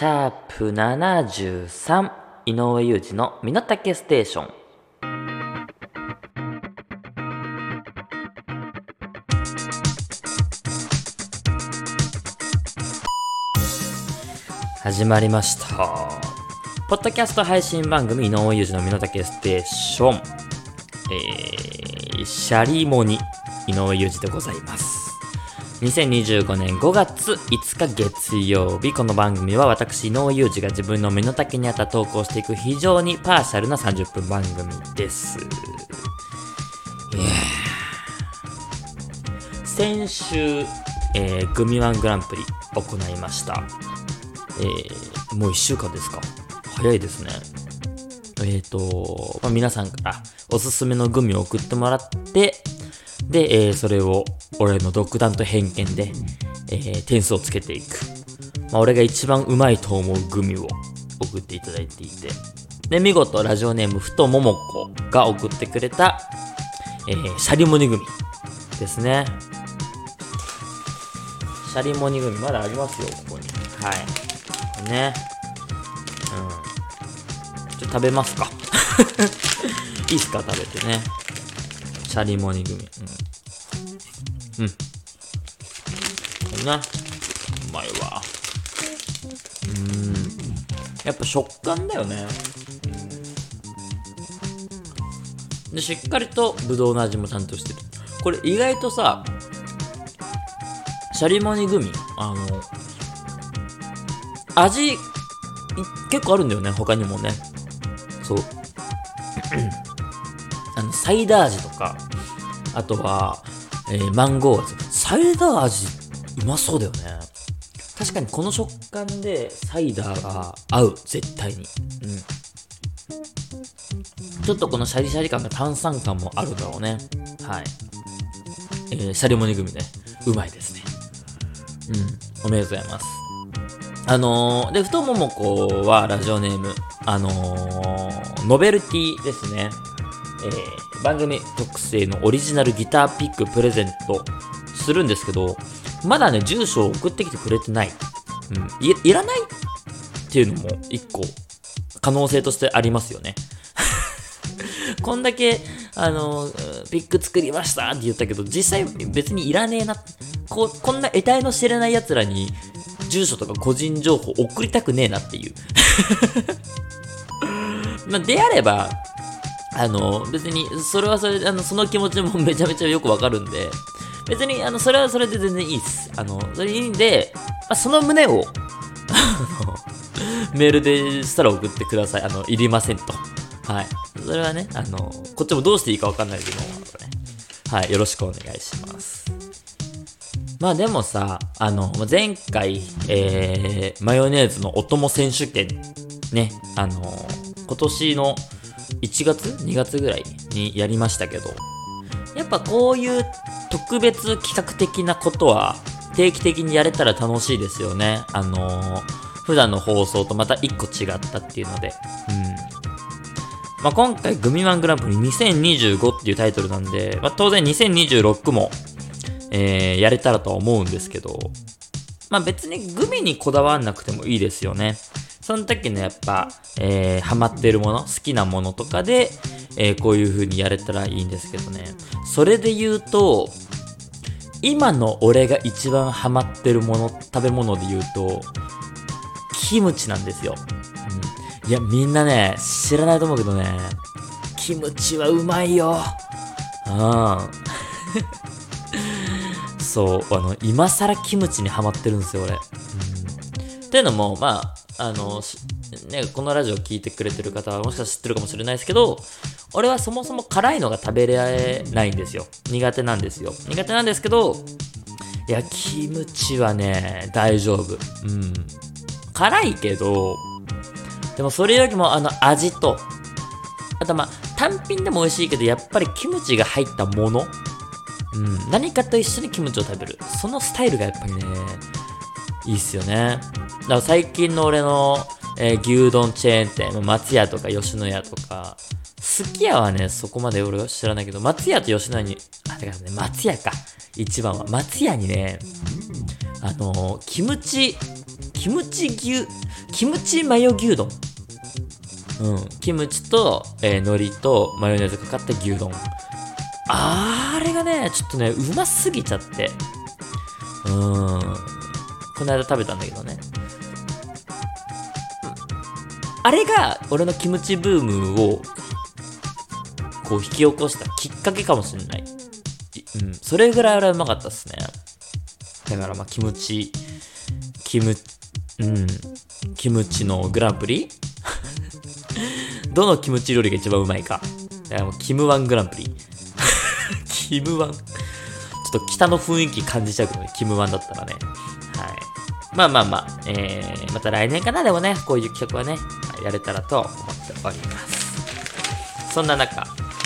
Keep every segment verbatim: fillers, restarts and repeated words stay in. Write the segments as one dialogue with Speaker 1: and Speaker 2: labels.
Speaker 1: シャープななじゅうさん、井上裕二の身の丈ステーション。始まりました。ポッドキャスト配信番組井上裕二の身の丈ステーション、えー、シャリモニ井上裕二でございます。にせんにじゅうごねんごがついつか月曜日、この番組は私井上裕二が自分の身の丈に合ったトークをしていく非常にパーシャルなさんじゅっぷん番組です。いや先週、えー、グミワングランプリ行いました。えー、もういっしゅうかんですか。早いですね。えーと、まあ、皆さんからおすすめのグミを送ってもらって、で、えー、それを俺の独断と偏見で、えー、点数をつけていく。まあ、俺が一番うまいと思うグミを送っていただいていて、で、見事ラジオネームふとももこが送ってくれた、えー、シャリモニグミですね。シャリモニグミまだありますよ、ここに。はい。ね。うん。ちょっと食べますか。いいっすか、食べてね。シャリモニグミ。うん。うん。これね。うまいわ。うーん。やっぱ食感だよね。で、しっかりとブドウの味もちゃんとしてる。これ意外とさ、シャリモニグミ、あの、味、結構あるんだよね、他にもね。そう。あの、サイダー味とか、あとは、えー、マンゴー味。サイダー味、うまそうだよね。確かにこの食感でサイダーが合う、絶対に。うん。ちょっとこのシャリシャリ感が炭酸感もあるだろうね。はい。えー、シャリモニグミね。うまいですね。うん。おめでとうございます。あのー、で、ふとももこはラジオネーム、あのー、ノベルティですね。えー、番組特製のオリジナルギターピックプレゼントするんですけど、まだね、住所を送ってきてくれてない。うん。い、いらないっていうのも一個可能性としてありますよね。こんだけ、あのー、ピック作りましたって言ったけど、実際別にいらねえな。こ、こんな得体の知れない奴らに、住所とか個人情報送りたくねえなっていう。まあ、であれば、あの、別に、それはそれで、あの、その気持ちもめちゃめちゃよくわかるんで、別に、あの、それはそれで全然いいっす。あの、それいいんで、まあ、その旨を、メールでしたら送ってください。あの、いりませんと。はい。それはね、あの、こっちもどうしていいかわかんないけども、ね、はい、よろしくお願いします。まあでもさ、あの、前回、えー、マヨネーズのお供選手権、ね、あの、今年のいちがつ ?に 月ぐらいにやりましたけど、やっぱこういう特別企画的なことは定期的にやれたら楽しいですよね。あのー、普段の放送とまた一個違ったっていうので。うん。まあ、今回グミワングランプリにせんにじゅうごっていうタイトルなんで、まあ、当然にせんにじゅうろくも、えー、やれたらとは思うんですけど、まあ、別にグミにこだわんなくてもいいですよね。その時のやっぱ、えー、ハマってるもの、好きなものとかで、えー、こういう風にやれたらいいんですけどね。それで言うと、今の俺が一番ハマってるもの、食べ物で言うと、キムチなんですよ。うん、いや、みんなね、知らないと思うけどね、キムチはうまいよ。うん。そう、あの、今更キムチにハマってるんですよ、俺。うん。っていうのも、まあ、あの、ね、このラジオ聞いてくれてる方はもしかしたら知ってるかもしれないですけど、俺はそもそも辛いのが食べれないんですよ。苦手なんですよ。苦手なんですけど、いや、キムチはね、大丈夫。うん。辛いけど、でもそれよりもあの味と、あとまあ、単品でも美味しいけど、やっぱりキムチが入ったもの、うん、何かと一緒にキムチを食べる。そのスタイルがやっぱりね、いいっすよね。だから最近の俺の、えー、牛丼チェーン店、松屋とか吉野家とか、すき家はね、そこまで俺は知らないけど、松屋と吉野家に、あ、てかね、松屋か。一番は。松屋にね、あのー、キムチ、 キムチ牛、キムチマヨ牛丼。うん。キムチと、えー、海苔とマヨネーズかかった牛丼。あれがね、ちょっとね、うますぎちゃって。うーん。この間食べたんだけどね。あれが、俺のキムチブームを、こう引き起こしたきっかけかもしれない。うん。それぐらいあれはうまかったっすね。だからまあ、キムチ、キム、うん。キムチのグランプリどのキムチ料理が一番うまいか。だからもうキムワングランプリ。キムワン。ちょっと北の雰囲気感じちゃうけどね、キムワンだったらね。はい。まあまあまあ、えー、また来年かな、でもね、こういう企画はね、やれたらと思っております。そんな中、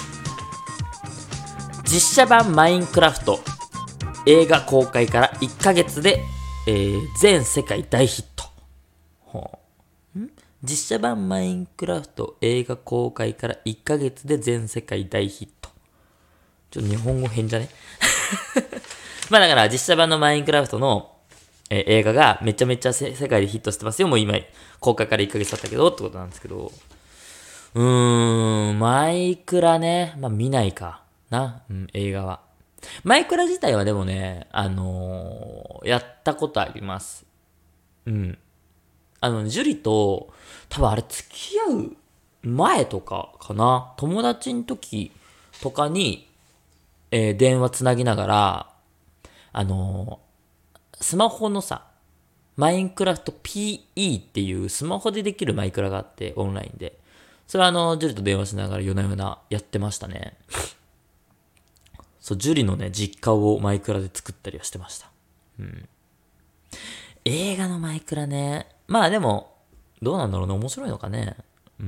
Speaker 1: 実写版マインクラフト映画公開からいっかげつで、えー、全世界大ヒット。ほうん実写版マインクラフト映画公開からいっかげつで全世界大ヒット。ちょっと日本語変じゃねまあだから実写版のマインクラフトの、えー、映画がめちゃめちゃ世界でヒットしてますよ。もう今公開からいっかげつ経ったけどってことなんですけど。うーん、マイクラね。まあ見ないかな。うん、映画は。マイクラ自体はでもね、あのー、やったことあります。うん。あの、ジュリと、多分あれ付き合う前とかかな。友達の時とかに、えー電話つなぎながら、あのースマホのさ、マインクラフト ピーイー っていうスマホでできるマイクラがあって、オンラインで。それはあの、ジュリと電話しながら夜な夜なやってましたね。そう、ジュリのね、実家をマイクラで作ったりはしてました。うん。映画のマイクラね。まあでも、どうなんだろうね。面白いのかね。うん。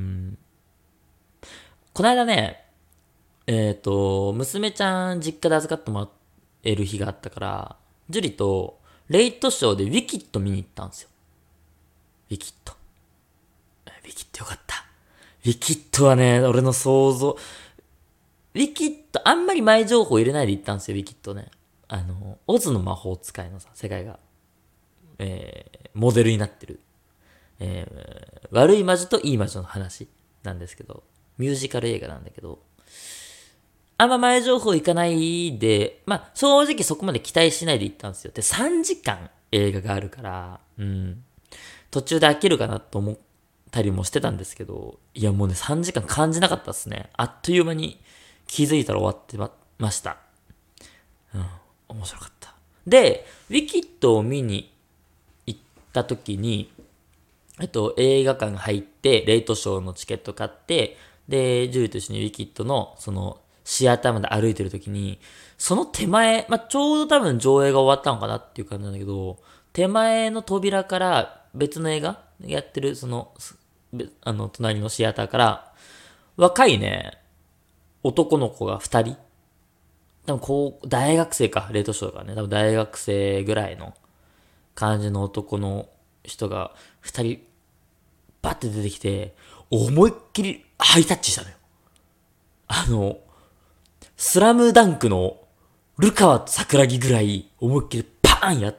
Speaker 1: この間ね、えっと、娘ちゃん実家で預かってもらえる日があったから、ジュリとレイトショーでウィキッド見に行ったんですよ。ウィキッド。ウィキッドよかった。ウィキッドはね、俺の想像、ウィキッド、あんまり前情報入れないで行ったんですよ、ウィキッドね。あの、オズの魔法使いのさ、世界が、えー、モデルになってる。えー、悪い魔女といい魔女の話なんですけど、ミュージカル映画なんだけど、あんま前情報いかないで、まあ、正直そこまで期待しないで行ったんですよ。で、さんじかん映画があるから、うん。途中で飽きるかなと思ったりもしてたんですけど、いやもうね、さんじかん感じなかったっすね。あっという間に気づいたら終わってま、ました。うん。面白かった。で、ウィキッドを見に行った時に、えっと、映画館入って、レイトショーのチケット買って、で、ジュリと一緒にウィキッドの、その、シアターまで歩いてる時に、その手前、まあ、ちょうど多分上映が終わったのかなっていう感じなんだけど、手前の扉から別の映画やってる、その、あの、隣のシアターから、若いね、男の子が二人。多分こう、大学生か、レイトショーがね、多分大学生ぐらいの感じの男の人が二人、バッて出てきて、思いっきりハイタッチしたのよ。あの、スラムダンクのルカワと桜木ぐらい思いっきりパーンやって、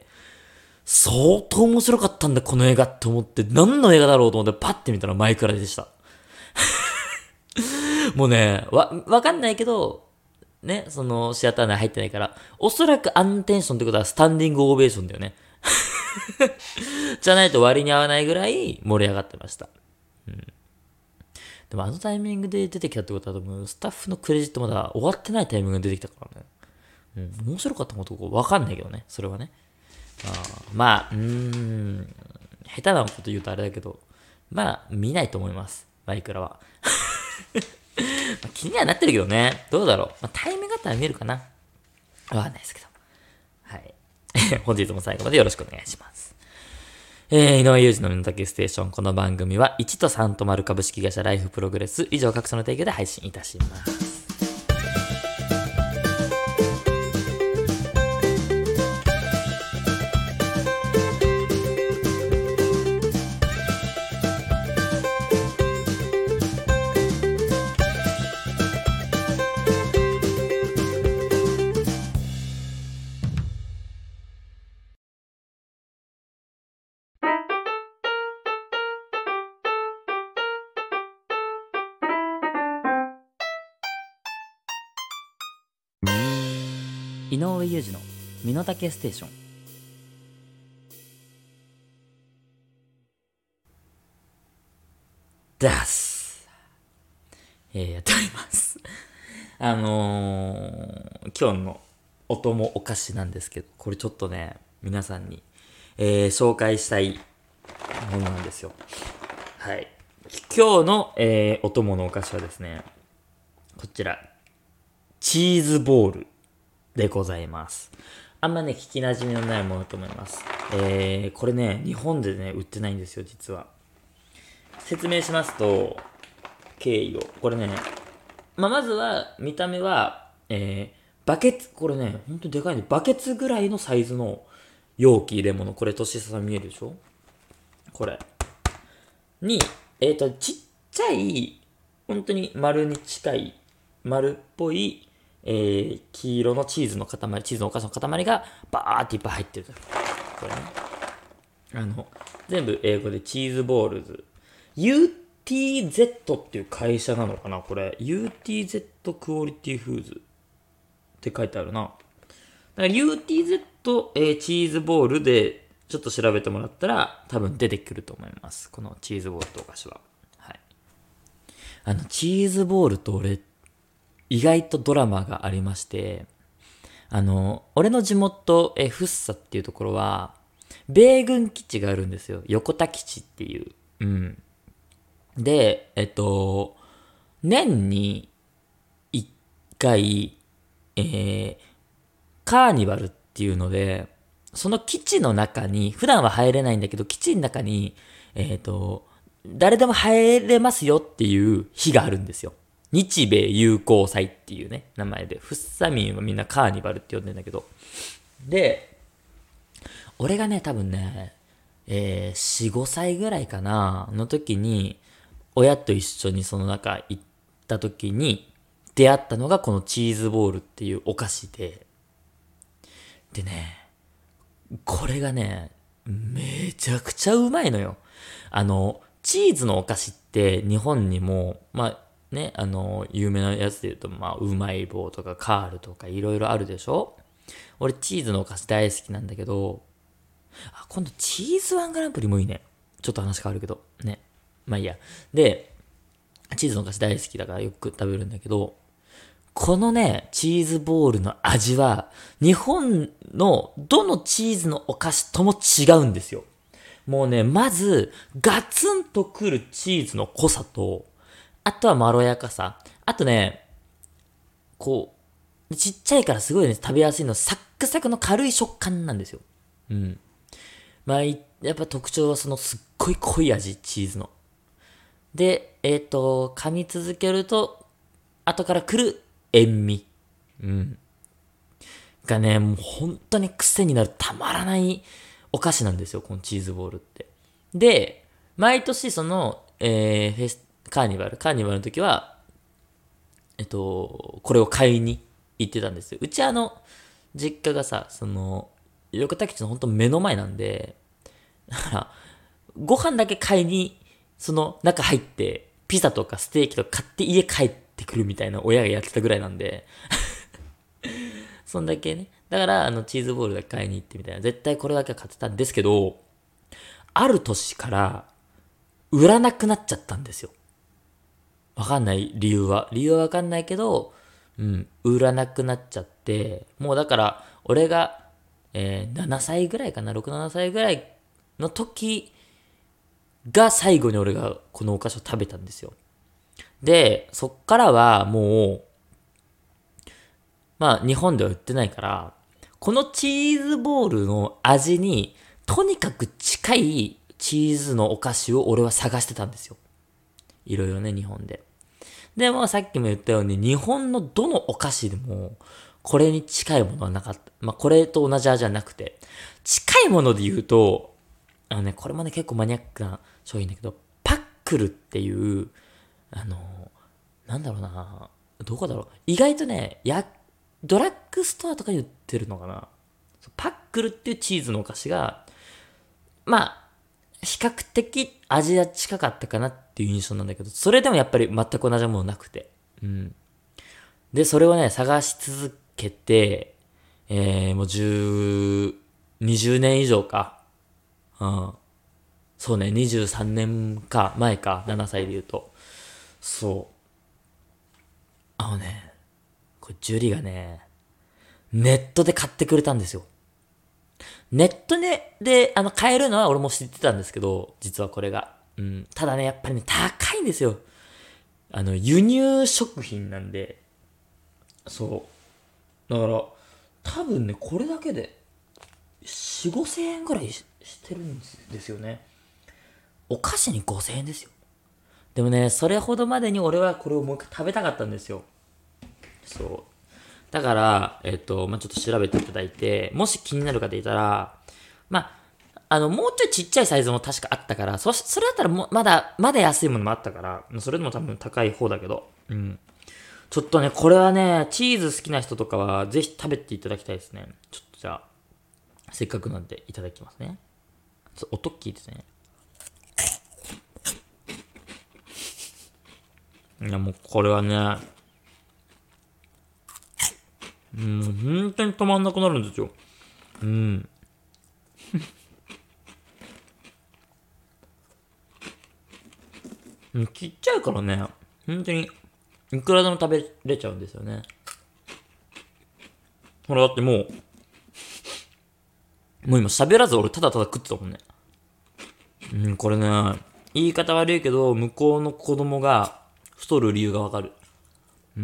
Speaker 1: 相当面白かったんだこの映画って思って、何の映画だろうと思ってパッて見たらマイクラでした。もうね、わ、わかんないけど、ね、そのシアター内入ってないから、おそらくアンテンションってことはスタンディングオベーションだよね。じゃないと割に合わないぐらい盛り上がってました。うん。でもあのタイミングで出てきたってことは多分スタッフのクレジットまだ終わってないタイミングで出てきたからね。うん。面白かったことわかんないけどね。それはね。あまあ、うーん。下手なこと言うとあれだけど、まあ、見ないと思います。マイクラは。まあ気にはなってるけどね。どうだろう。まあ、タイミングあったら見るかな。わかんないですけど。はい。本日も最後までよろしくお願いします。えー、井上裕二の身の丈ステーション。この番組は、いちとさんと丸株式会社ライフプログレス。以上各社の提供で配信いたします。 井上裕二の身の丈ステーション。ダース、えー、やっておりますあのー、今日のお供お菓子なんですけど、これちょっとね皆さんに、えー、紹介したいものなんですよ。はい、今日の、えー、お供のお菓子はですね、こちらチーズボールでございます。あんまね聞き馴染みのないものと思います。えー、これね日本でね売ってないんですよ実は。説明しますと、経緯を。これね、まあ、まずは、見た目は、えー、バケツ、これね、ほんとでかいね。バケツぐらいのサイズの容器入れ物。これ、年下さん見えるでしょこれ。に、えっ、ー、と、ちっちゃい、本当に丸に近い、丸っぽい、えー、黄色のチーズの塊、チーズのお菓子の塊が、バーっていっぱい入ってる。これね。あの、全部英語でチーズボールズ。ユーティーゼット っていう会社なのかなこれ。ユーティーゼット クオリティフーズって書いてあるな。だから ユーティーゼット、えー、チーズボールでちょっと調べてもらったら多分出てくると思います。このチーズボールとお菓子は。はい。あの、チーズボールと俺、意外とドラマがありまして、あの、俺の地元、えー、福生っていうところは、米軍基地があるんですよ。横田基地っていう。うん。で、えっと、年に一回、えー、カーニバルっていうので、その基地の中に、普段は入れないんだけど、基地の中に、えっと、誰でも入れますよっていう日があるんですよ。日米友好祭っていうね、名前で。フッサミンはみんなカーニバルって呼んでんだけど。で、俺がね、多分ね、えー、よん、ごさいぐらいかな、の時に、親と一緒にその中行った時に出会ったのがこのチーズボールっていうお菓子で、でね、これがね、めちゃくちゃうまいのよ。あの、チーズのお菓子って日本にも、まあね、あの、有名なやつで言うと、まあ、うまい棒とかカールとかいろいろあるでしょ。俺チーズのお菓子大好きなんだけど、あ、今度チーズワングランプリもいいね。ちょっと話変わるけど、ね。まあいいや。で、チーズのお菓子大好きだからよく食べるんだけど、このね、チーズボールの味は、日本のどのチーズのお菓子とも違うんですよ。もうね、まず、ガツンとくるチーズの濃さと、あとはまろやかさ。あとね、こう、ちっちゃいからすごいね、食べやすいの、サックサクの軽い食感なんですよ。うん。まあ、やっぱ特徴はそのすっごい濃い味、チーズの。で、えっ、ー、と、噛み続けると、後から来る塩味。うん。がね、もう本当に癖になる、たまらないお菓子なんですよ、このチーズボールって。で、毎年その、えー、フェス、カーニバル、カーニバルの時は、えっと、これを買いに行ってたんですよ。うちあの、実家がさ、その、横田基地の本当目の前なんで、だから、ご飯だけ買いに、その中入って、ピザとかステーキとか買って家帰ってくるみたいな親がやってたぐらいなんで、そんだけね。だから、あの、チーズボールだけ買いに行ってみたいな。絶対これだけは買ってたんですけど、ある年から、売らなくなっちゃったんですよ。わかんない理由は。理由はわかんないけど、うん、売らなくなっちゃって、もうだから、俺が、えー、ななさいぐらいかな、ろく、ななさいぐらいの時が最後に俺がこのお菓子を食べたんですよ。で、そっからはもう、まあ日本では売ってないから、このチーズボールの味にとにかく近いチーズのお菓子を俺は探してたんですよ。いろいろね、日本で。でもさっきも言ったように、日本のどのお菓子でも、これに近いものはなかった。まあ、これと同じ味はなくて。近いもので言うと、あのね、これもね、結構マニアックな商品だけど、パックルっていう、あの、なんだろうな、どこだろう。意外とね、や、ドラッグストアとかに売ってるのかな。パックルっていうチーズのお菓子が、まあ、比較的味は近かったかなっていう印象なんだけど、それでもやっぱり全く同じものなくて。うん。で、それをね、探し続けて、えー、もうじゅう、にじゅうねん以上か。うん。そうね、にじゅうさんねんか、前か、ななさいで言うと。そう。あのね、これ、ジュリがね、ネットで買ってくれたんですよ。ネットで、で、あの、買えるのは俺も知ってたんですけど、実はこれが。うん。ただね、やっぱりね、高いんですよ。あの、輸入食品なんで、そう。だから、多分ね、これだけで、よん、ごせん円ぐらいししてるんですよね。お菓子にごせんえんですよ。でもね、それほどまでに俺はこれをもう一回食べたかったんですよ。そう。だから、えっと、まあ、ちょっと調べていただいて、もし気になる方いたら、まあ、あの、もうちょいちっちゃいサイズも確かあったから、そ、それだったらもまだ、まだ安いものもあったから、それでも多分高い方だけど、うん。ちょっとね、これはね、チーズ好きな人とかは、ぜひ食べていただきたいですね。ちょっとじゃあ、せっかくなんでいただきますね。ちょ音聞いてね。いや、もうこれはね、うん、本当に止まんなくなるんですよ。うん。ちっちゃいからね、本当に、いくらでも食べれちゃうんですよね。ほら、だってもう、もう今喋らず俺ただただ食ってたもんね。うん、これね、言い方悪いけど、向こうの子供が太る理由がわかる。うん。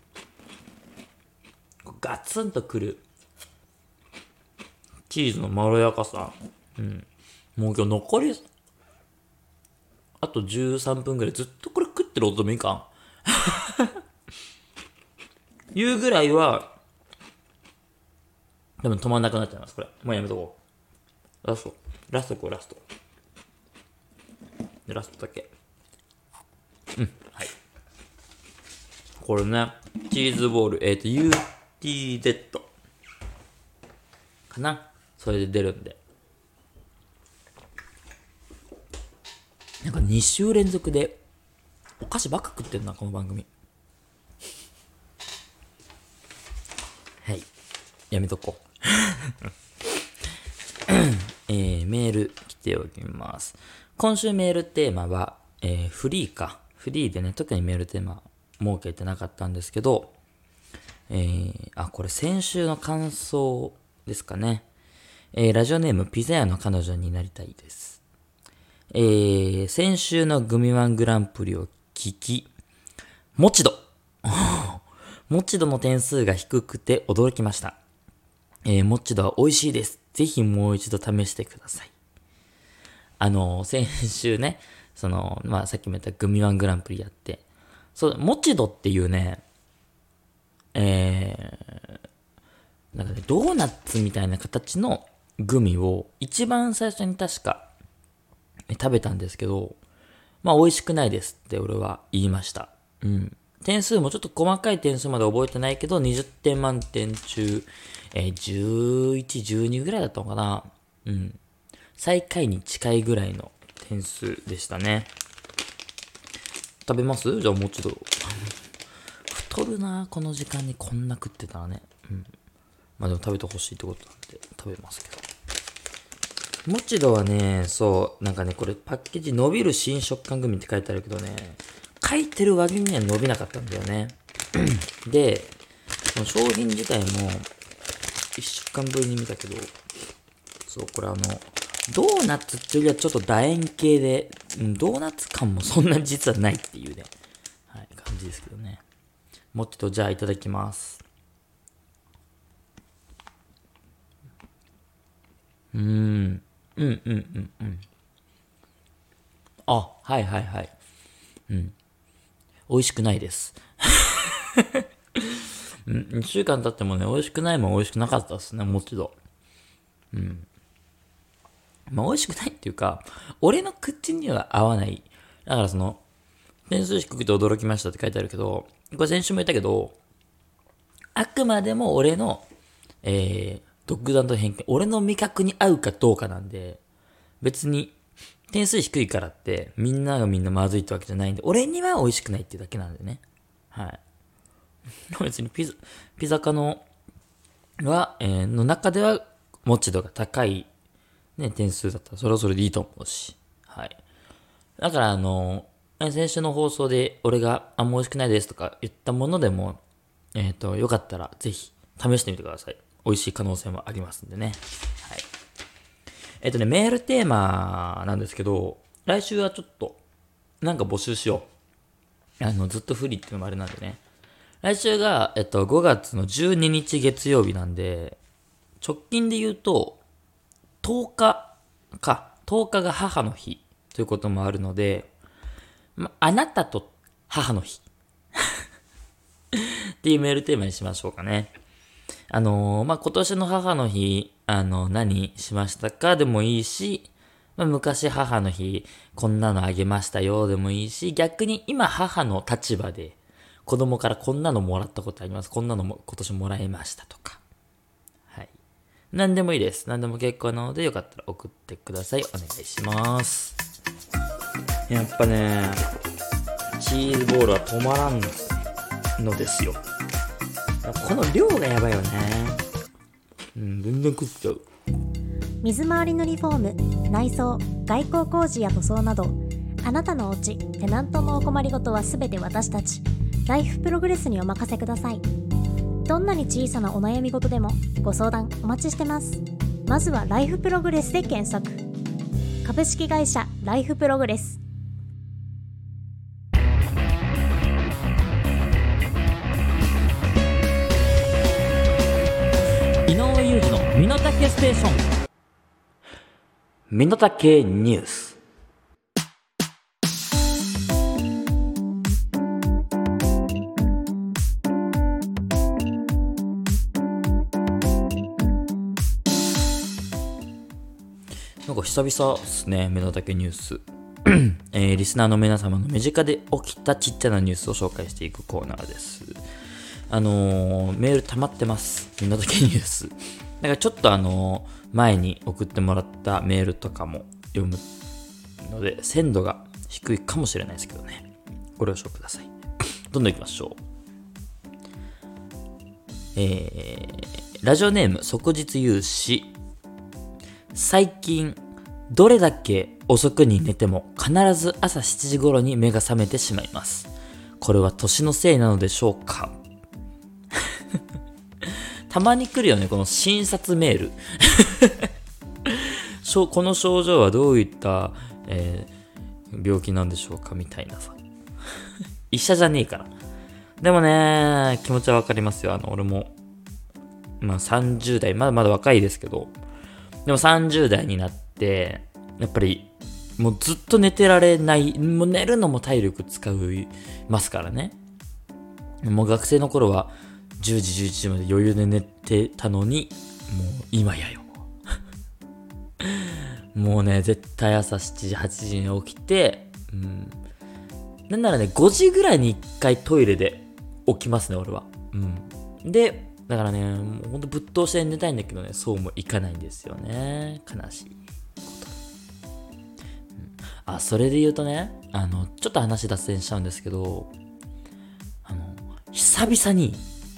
Speaker 1: ガツンとくる。チーズのまろやかさ。うん。もう今日残り、あとじゅうさんぷんぐらいずっとこれ食ってる音でもいいかん。言うぐらいは、多分止まんなくなっちゃいます、これ。もうやめとこう。ラスト。ラストこう、ラスト。で、ラストだけ。うん、はい。これね、チーズボール、えっ、ー、と、ユーティーゼット かな。それで出るんで。なんかに週連続で、お菓子ばっか食ってんな、この番組。はい。やめとこう。えー、メール来ておきます。今週メールテーマは、えー、フリーか。フリーでね、特にメールテーマ設けてなかったんですけど、えー、あ、これ先週の感想ですかね。えー、ラジオネームピザ屋の彼女になりたいです。えー、先週のグミワングランプリを聞き、もちどもちどの点数が低くて驚きました。えー、もちどは美味しいです。ぜひもう一度試してください。あのー、先週ね、その、まあ、さっきも言ったグミワングランプリやって、そう、もちどっていうね、えー、なんかね、ドーナツみたいな形のグミを一番最初に確か食べたんですけど、まあ美味しくないですって俺は言いました。うん。点数もちょっと細かい点数まで覚えてないけど、にじゅってん満点中、えー、じゅういち、じゅうにぐらいだったのかな。うん。最下位に近いぐらいの点数でしたね。食べますじゃあもうちょっと。太るなこの時間にこんな食ってたらね。うん。まあでも食べてほしいってことなんで食べますけど。もちろはね、そう、なんかね、これパッケージ伸びる新食感グミって書いてあるけどね、書いてる割には伸びなかったんだよね。で、その商品自体もいっしゅうかんぶりに見たけど、そう、これあの、ドーナツっていうよりはちょっと楕円形で、うん、ドーナツ感もそんなに実はないっていうね、はい、感じですけどね。もっとじゃあいただきます。うーん。うんうんうんうん。あ、はいはいはい。うん。美味しくないです。うん、にしゅうかん経ってもね、美味しくないもん美味しくなかったですね、もちろん。うん。まあ美味しくないっていうか、俺の口には合わない。だからその、点数低くて驚きましたって書いてあるけど、これ先週も言ったけど、あくまでも俺の、えー、独断と偏見、俺の味覚に合うかどうかなんで、別に点数低いからってみんながみんなまずいってわけじゃないんで、俺には美味しくないっていうだけなんでね。はい。 別にピザ、ピザ科のは、えーの中では、持ち度が高い、ね、点数だったら、それはそれでいいと思うし。はい。だから、あの、先週の放送で、俺が、あんま美味しくないですとか言ったものでも、えっと、よかったら、ぜひ、試してみてください。美味しい可能性もありますんでね。はい。えっとね、メールテーマなんですけど、来週はちょっと、なんか募集しよう。あの、ずっとフリーっていうのもあれなんでね。来週が、えっと、ごがつのじゅうににち月曜日なんで、直近で言うと、とおかか、とおかが母の日ということもあるので、ま、あなたと母の日っていうメールテーマにしましょうかね。あのー、まあ、今年の母の日、あの、何しましたかでもいいし、まあ、昔母の日、こんなのあげましたよでもいいし、逆に今母の立場で、子供からこんなのもらったことあります。こんなのも今年もらいましたとか。はい。何でもいいです。何でも結構なので、よかったら送ってください。お願いします。やっぱね、チーズボールは止まらんのですよ。この量がやばいよね。うん、全然食っちゃう。
Speaker 2: 水回りのリフォーム、内装、外構工事や塗装など、あなたのお家、テナントのお困りごとはすべて私たちライフプログレスにお任せください。どんなに小さなお悩み事でもご相談お待ちしてます。まずはライフプログレスで検索。株式会社ライフプログレス。
Speaker 1: 井上裕二の身の丈ステーション。身の丈ニュース。なんか久々ですね、身の丈ニュース。えー、リスナーの皆様の身近で起きたちっちゃなニュースを紹介していくコーナーです。あのー、メール溜まってます。身の丈ニュース。だからちょっとあのー、前に送ってもらったメールとかも読むので、鮮度が低いかもしれないですけどね。ご了承ください。どんどん行きましょう。えー、ラジオネーム、即日有志。最近、どれだけ遅くに寝ても必ず朝しちじ頃に目が覚めてしまいます。これは年のせいなのでしょうか？たまに来るよね、この診察メール。この症状はどういった、えー、病気なんでしょうかみたいなさ。医者じゃねえから。でもね、気持ちはわかりますよ。あの、俺も、まあさんじゅう代、まだまだ若いですけど、でもさんじゅう代になって、やっぱり、もうずっと寝てられない、もう寝るのも体力使いますからね。もう学生の頃はじゅうじ、じゅういちじまで余裕で寝てたのに、もう今やよ。もうね、絶対朝しちじ、はちじに起きて、うん。なんならね、ごじぐらいにいっかいトイレで起きますね、俺は。うん。で、だからね、もうほんとぶっ通して寝たいんだけどね、そうもいかないんですよね。悲しいこと。うん、あ、それで言うとね、あの、ちょっと話脱線しちゃうんですけど、あの、久々に、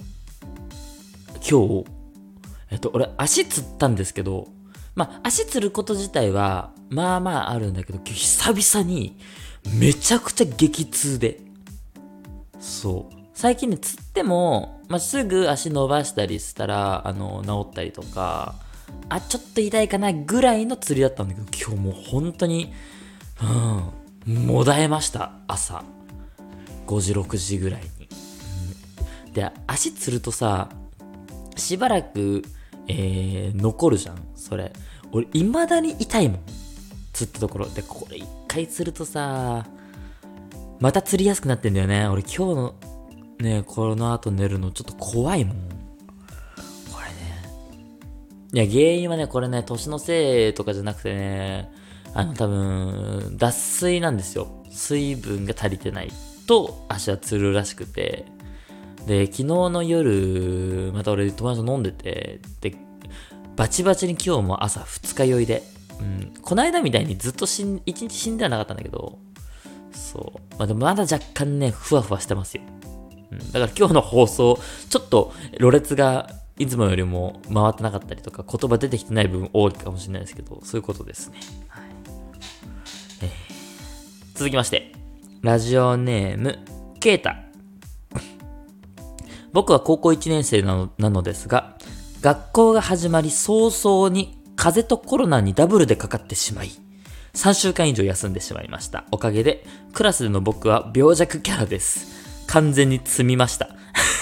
Speaker 1: 今日、えっと、俺足つったんですけど、まあ、足つること自体は、まあまああるんだけど、今日久々に、めちゃくちゃ激痛で。そう。最近ね、つっても、まあ、すぐ足伸ばしたりしたら、あの、治ったりとか、あ、ちょっと痛いかなぐらいの釣りだったんだけど、今日もう本当に、うん、もだえました、朝。ごじ、ろくじぐらいに。うん、で、足つるとさ、しばらく、えー、残るじゃん、それ。俺、未だに痛いもん。釣ったところ。で、これ一回釣るとさ、また釣りやすくなってんだよね。俺今日の、ね、この後寝るのちょっと怖いもん。これね。いや、原因はね、これね、年のせいとかじゃなくてね、あの、多分、脱水なんですよ。水分が足りてないと足はつるらしくて。で、昨日の夜、また俺友達と飲んでて、で、バチバチに今日も朝二日酔いで、うん、この間みたいにずっと死ん、一日死んではなかったんだけど、そう。まあ、でもまだ若干ね、ふわふわしてますよ。 うん、だから今日の放送、ちょっと、ろれつがいつもよりも回ってなかったりとか、言葉出てきてない部分多いかもしれないですけど、そういうことですね。はい。えー、続きまして、ラジオネーム、ケータ。僕は高校いちねん生なの、なのですが、学校が始まり早々に風邪とコロナにダブルでかかってしまい、さんしゅうかん以上休んでしまいました。おかげで、クラスでの僕は病弱キャラです。完全に積みました。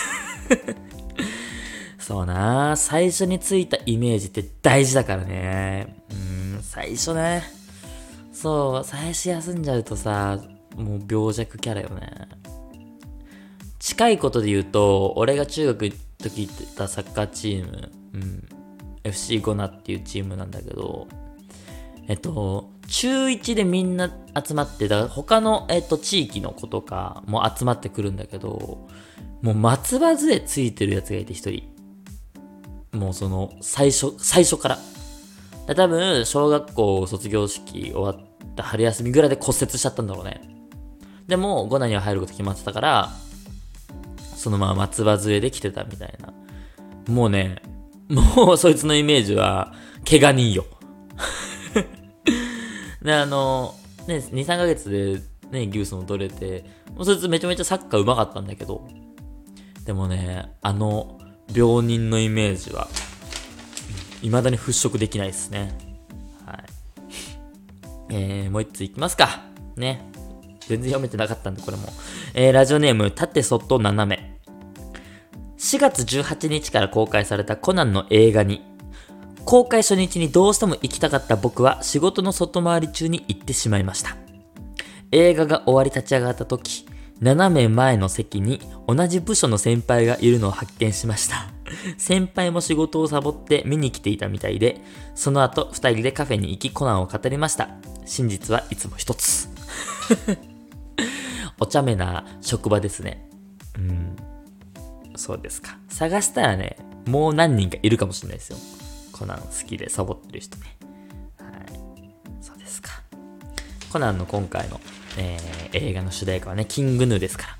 Speaker 1: そうなぁ、最初についたイメージって大事だからね。うーん、最初ね。そう、最初休んじゃうとさ、もう病弱キャラよね。近いことで言うと、俺が中学の時行ってたサッカーチーム、うん、エフシー ゴナっていうチームなんだけど、えっと、中いちでみんな集まって、だから他の、えっと、地域の子とかも集まってくるんだけど、もう松葉杖ついてるやつがいて一人。もうその、最初、最初から。だ多分、小学校卒業式終わった春休みぐらいで骨折しちゃったんだろうね。でも、ゴナには入ること決まってたから、そのまま松葉杖で来てたみたいな。もうね、もうそいつのイメージは、怪我人よ。で、あの、ね、に、さんかげつでね、ギュースも取れて、もうそいつめちゃめちゃサッカー上手かったんだけど、でもね、あの、病人のイメージは、未だに払拭できないですね。はい。えー、もう一ついきますか。ね。全然読めてなかったんで、これも。えー、ラジオネーム、縦外斜め。しがつじゅうはちにちから公開されたコナンの映画に、公開初日にどうしても行きたかった僕は仕事の外回り中に行ってしまいました。映画が終わり立ち上がった時、斜め前の席に同じ部署の先輩がいるのを発見しました。先輩も仕事をサボって見に来ていたみたいで、その後二人でカフェに行きコナンを語りました。真実はいつも一つ。お茶目な職場ですね。うん。そうですか。探したらね、もう何人かいるかもしれないですよ。コナン好きでサボってる人ね。はい。そうですか。コナンの今回の、えー、映画の主題歌はね、キングヌーですから。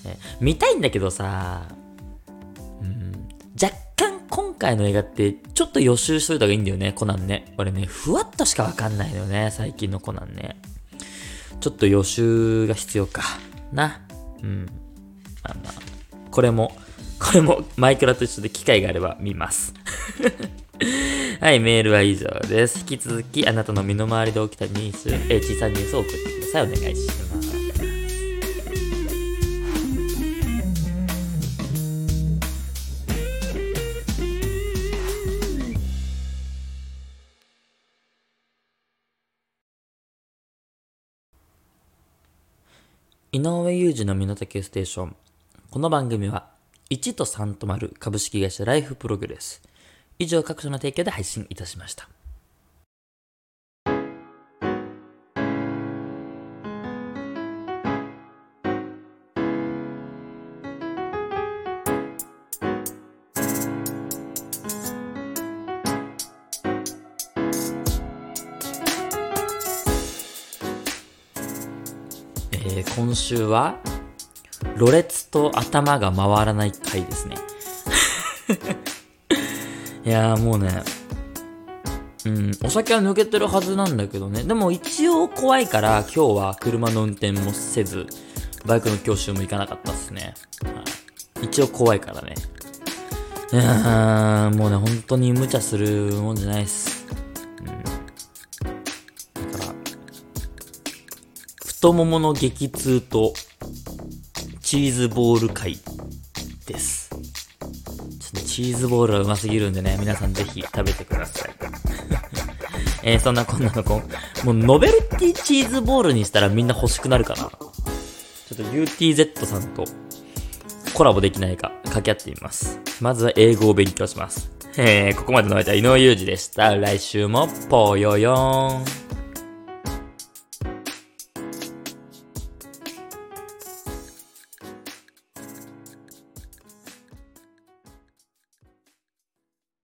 Speaker 1: ね、見たいんだけどさ、うん、若干今回の映画ってちょっと予習しといた方がいいんだよね、コナンね。俺ね、ふわっとしかわかんないのよね、最近のコナンね。ちょっと予習が必要かな。うん。まあまあ。これも、これもマイクラと一緒で機会があれば見ます。はい、メールは以上です。引き続きあなたの身の回りで起きたニュース、えー、小さいニュースを送ってください。お願いします。井上裕二の身の丈ステーション。この番組はいちとさんと丸株式会社ライフプログレス。以上各所の提供で配信いたしました。えー、今週はろれつと頭が回らない回ですね。いやーもうね、うん、お酒は抜けてるはずなんだけどね。でも一応怖いから今日は車の運転もせず、バイクの教習も行かなかったっすね。はい、一応怖いからね。いやーもうね、本当に無茶するもんじゃないっす。うん、だから、太ももの激痛とチーズボール回です。チーズボールはうますぎるんでね、皆さんぜひ食べてください。えー、そんなこんなのこん、もうノベルティチーズボールにしたらみんな欲しくなるかな。ちょっと ユーティーゼット さんとコラボできないか掛け合ってみます。まずは英語を勉強します。えー、ここまでの相手は井上裕二でした。来週もぽよよーん。